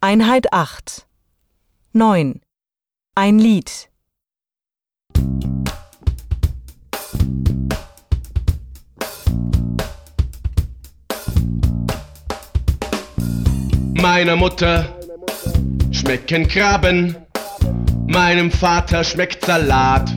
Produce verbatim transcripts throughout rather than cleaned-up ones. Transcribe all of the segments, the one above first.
Einheit acht. neun. Ein Lied. Meiner Mutter schmecken Krabben, meinem Vater schmeckt Salat.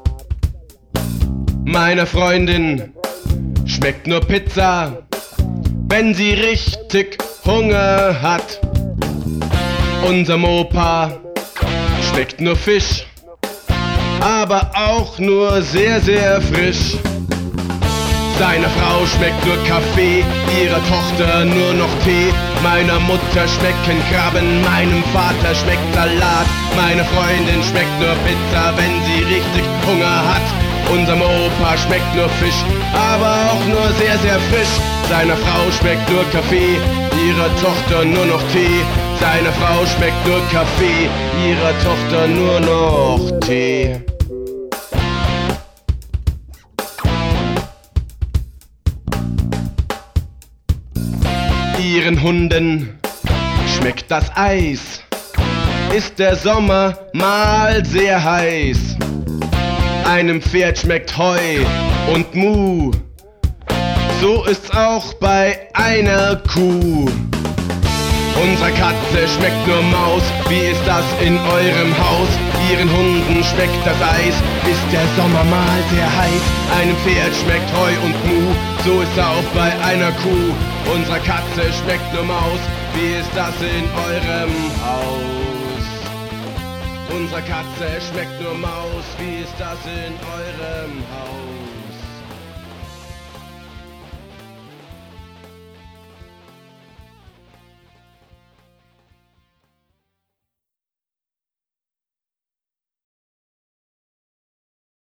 Meiner Freundin schmeckt nur Pizza, wenn sie richtig Hunger hat. Unserem Opa schmeckt nur Fisch, aber auch nur sehr, sehr frisch. Seiner Frau schmeckt nur Kaffee, ihrer Tochter nur noch Tee. Meiner Mutter schmecken Krabben, meinem Vater schmeckt Salat. Meiner Freundin schmeckt nur Pizza, wenn sie richtig Hunger hat. Unserem Opa schmeckt nur Fisch, aber auch nur sehr, sehr frisch. Seiner Frau schmeckt nur Kaffee, ihrer Tochter nur noch Tee. Seiner Frau schmeckt nur Kaffee, ihrer Tochter nur noch Tee. Ihren Hunden schmeckt das Eis, ist der Sommer mal sehr heiß. Einem Pferd schmeckt Heu und Mu, so ist's auch bei einer Kuh. Unserer Katze schmeckt nur Maus, wie ist das in eurem Haus? Ihren Hunden schmeckt das Eis, ist der Sommer mal sehr heiß. Einem Pferd schmeckt Heu und Mu, so ist's auch bei einer Kuh. Unserer Katze schmeckt nur Maus, wie ist das in eurem Haus? Unserer Katze schmeckt nur Maus, wie ist das in eurem Haus?